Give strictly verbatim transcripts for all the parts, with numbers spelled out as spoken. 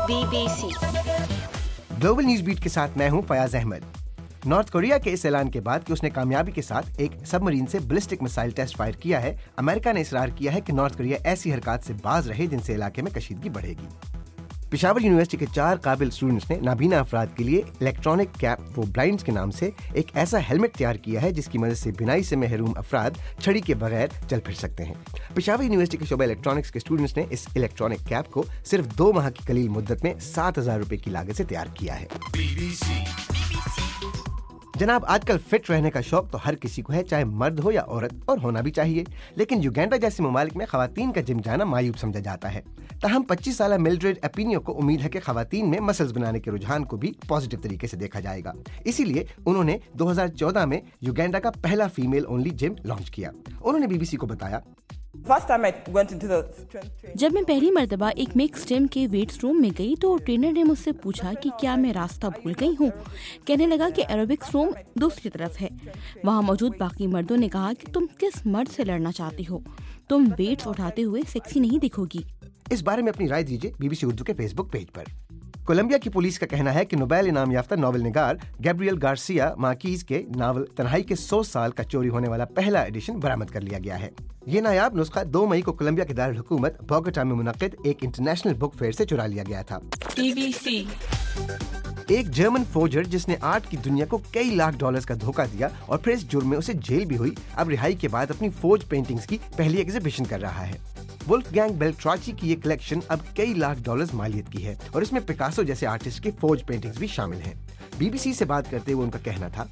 Be B C global news beat کے ساتھ میں ہوں فیاض احمد۔ نارتھ کوریا کے اس اعلان کے بعد کہ اس نے کامیابی کے ساتھ ایک سب مرین سے بلسٹک میسائل ٹیسٹ فائر کیا ہے، امریکہ نے اصرار کیا ہے کہ نارتھ کوریا ایسی حرکات سے باز رہے جن سے علاقے میں کشیدگی بڑھے گی۔ پشاور یونیورسٹی کے چار قابل اسٹوڈنٹس نے نابینا افراد کے لیے الیکٹرانک کیپ فور بلائنڈز کے نام سے ایک ایسا ہیلمٹ تیار کیا ہے جس کی مدد سے بینائی سے محروم افراد چھڑی کے بغیر چل پھر سکتے ہیں۔ پشاور یونیورسٹی کے شعبہ الیکٹرانکس کے اسٹوڈنٹس نے اس الیکٹرانک کیپ کو صرف دو ماہ کی قلیل مدت میں سات ہزار روپے کی لاگت سے تیار کیا ہے۔ جناب، آج کل فٹ رہنے کا شوق تو ہر کسی کو ہے، چاہے مرد ہو یا عورت، اور ہونا بھی چاہیے، لیکن یوگینڈا جیسے ممالک میں خواتین کا جم جانا معیوب سمجھا جاتا ہے۔ تاہم پچیس سالہ ملڈریڈ اپینیو کو امید ہے کہ خواتین میں مسلز بنانے کے رجحان کو بھی پازیٹیو طریقے سے دیکھا جائے گا، اسی لیے انہوں نے دو ہزار چودہ میں یوگینڈا کا پہلا فیمیل اونلی جم لانچ کیا۔ انہوں نے بی بی سی کو بتایا، جب میں پہلی مرتبہ ایک مکس جم کے ویٹس روم میں گئی تو ٹرینر نے مجھ سے پوچھا کہ کیا میں راستہ بھول گئی ہوں۔ کہنے لگا کہ ایروبکس روم دوسری طرف ہے۔ وہاں موجود باقی مردوں نے کہا کہ تم کس مرد سے لڑنا چاہتی ہو، تم ویٹس اٹھاتے ہوئے سیکسی نہیں دکھو گی۔ اس بارے میں اپنی رائے دیجیے بی بی سی اردو کے فیس بک پیج پر۔ کولمبیا کی پولیس کا کہنا ہے کہ نوبیل انعام یافتہ ناول نگار گیبریل گارسیا مارکیز کے ناول تنہائی کے سو سال کا چوری ہونے والا پہلا ایڈیشن برآمد کر لیا گیا ہے۔ یہ نایاب نسخہ دو مئی کو کولمبیا کے دارالحکومت بوگوٹا میں منعقد ایک انٹرنیشنل بک فیئر سے چرا لیا گیا تھا۔ بی بی سی ایک جرمن فوجر جس نے آرٹ کی دنیا کو کئی لاکھ ڈالرز کا دھوکہ دیا اور پھر اس جرم میں اسے جیل بھی ہوئی، اب رہائی کے بعد اپنی فوج پینٹنگز کی پہلی ایگزیبیشن کر رہا ہے۔ ولف گینگ بیلٹراچی کی یہ کلیکشن اب کئی لاکھ ڈالرز مالیت کی ہے اور اس میں پکاسو جیسے آرٹسٹ کے فوج پینٹنگز بھی شامل ہیں۔ بی بی سی سے بات کرتے ہوئے ان کا کہنا تھا،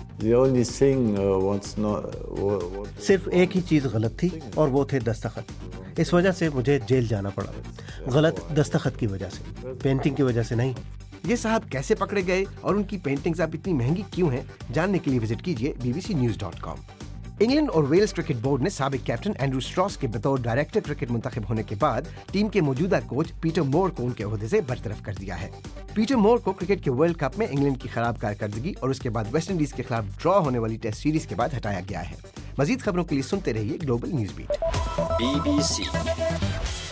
صرف ایک ہی چیز غلط تھی اور وہ تھے دستخط۔ اس وجہ سے مجھے جیل جانا پڑا، غلط دستخط کی وجہ سے، پینٹنگ کی وجہ سے نہیں۔ یہ صاحب کیسے پکڑے گئے اور ان کی پینٹنگز اب اتنی مہنگی کیوں ہیں، جاننے کے لیے وزٹ کیجیے B B C news dot com. England اور ویلز کرکٹ بورڈ نے سابق کیپٹن اینڈرو اسٹراس کے بطور ڈائریکٹر کرکٹ منتخب ہونے کے بعد ٹیم کے موجودہ کوچ پیٹر مور کو ان کے عہدے سے برطرف کر دیا ہے۔ پیٹر مور کو کرکٹ کے ورلڈ کپ میں انگلینڈ کی خراب کارکردگی اور اس کے بعد ویسٹ انڈیز کے خلاف ڈرا ہونے والی ٹیسٹ سیریز کے بعد ہٹایا گیا ہے۔ مزید خبروں کے لیے سنتے رہیے global news beat. B B سی